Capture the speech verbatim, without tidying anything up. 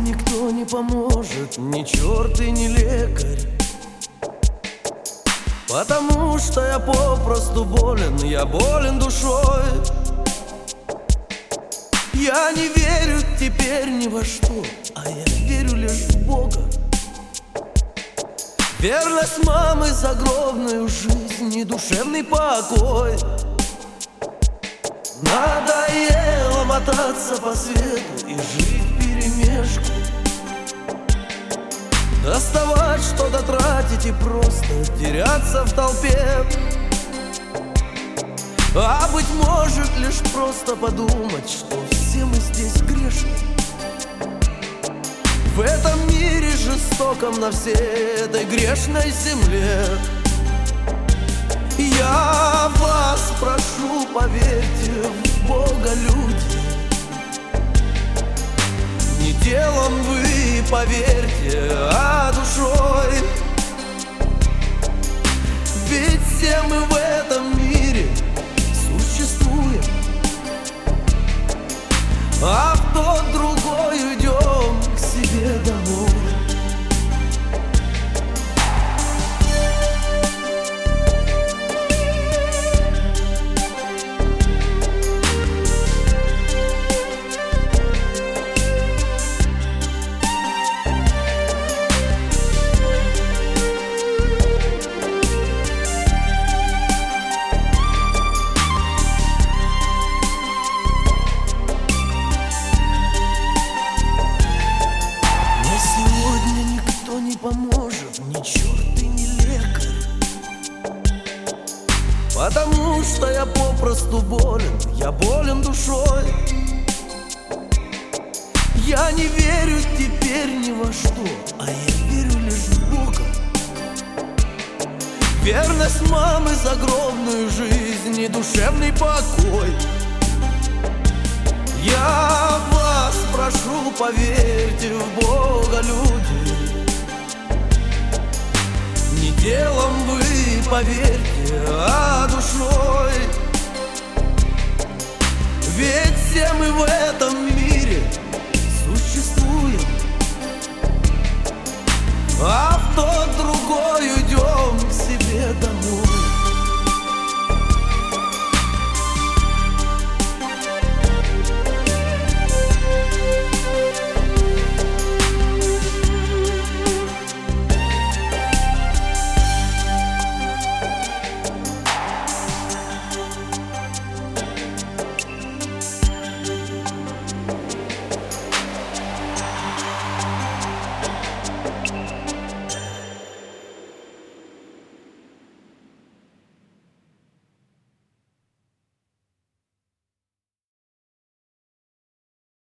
никто не поможет, ни черт и ни лекарь. Потому что я попросту болен, я болен душой. Я не верю теперь ни во что, а я верю лишь в Бога. Верность мамы, загробную жизнь и душевный покой. Надоело мотаться по свету и жить вперемешку, доставать что-то, тратить и просто теряться в толпе. А быть может лишь просто подумать, что все мы здесь грешны. В этом мире жестоком, на всей этой грешной земле. Я вас прошу, поверьте в Бога, люди. Не делом вы, поверьте, а душой. Ведь все мы в этом мире существуем, а в тот другой уйдем к себе домой. Поможет ни черт и ни лекарь. Потому что я попросту болен, я болен душой. Я не верю теперь ни во что, а я верю лишь в Бога. Верность мамы, загробную жизнь и душевный покой. Я вас прошу, поверьте в Бога, люди. Не делом вы, поверьте, а душой. Ведь все мы в этом мире